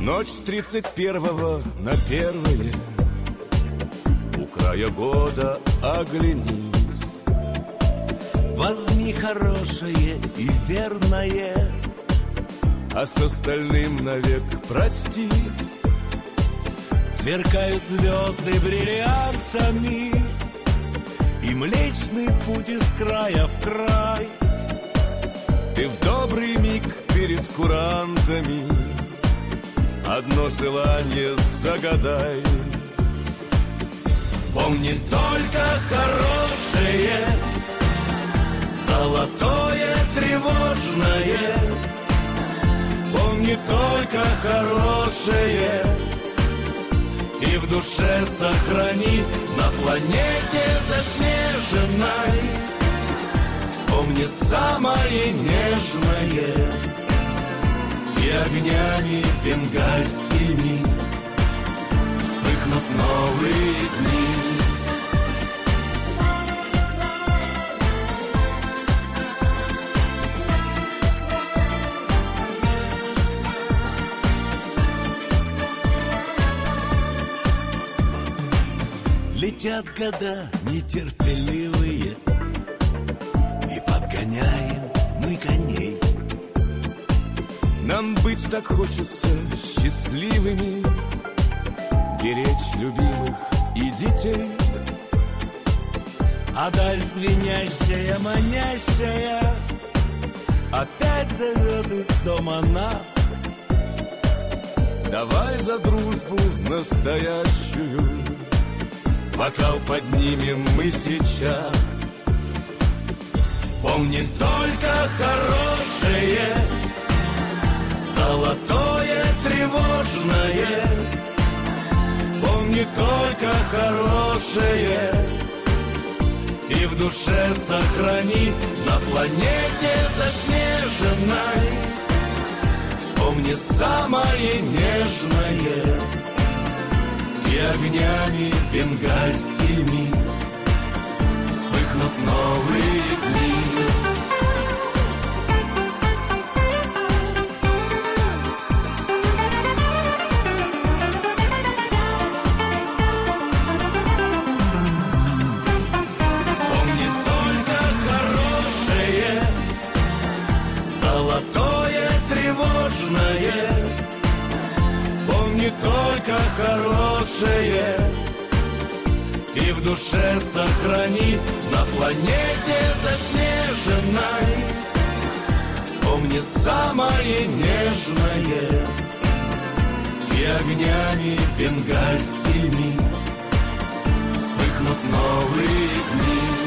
Ночь с 31 на 1 у края года оглянись. Возьми хорошее и верное, а с остальным навек прости. Сверкают звезды бриллиантами, и Млечный Путь из края в край. Ты в добрый миг перед курантами одно желание загадай. Помни только хорошее, золотое тревожное. Помни только хорошее и в душе сохрани на планете заснеженной. Вспомни самое нежное и огнями бенгальскими вспыхнут новые дни. Летят года нетерпеливые, и подгоняем мы коней. Нам быть так хочется счастливыми, беречь любимых и детей. А даль звенящая, манящая опять зовет из дома нас. Давай за дружбу настоящую бокал поднимем мы сейчас. Помни только хорошее, золотое тревожное. Помни только хорошее и в душе сохрани на планете заснеженной. Вспомни самое нежное и огнями бенгальскими вспыхнут новые дни. Помни только хорошее, золотое тревожное. Помни только хорошее и в душе сохрани на планете заснеженной. Вспомни самое нежное и огнями бенгальскими вспыхнут новые дни.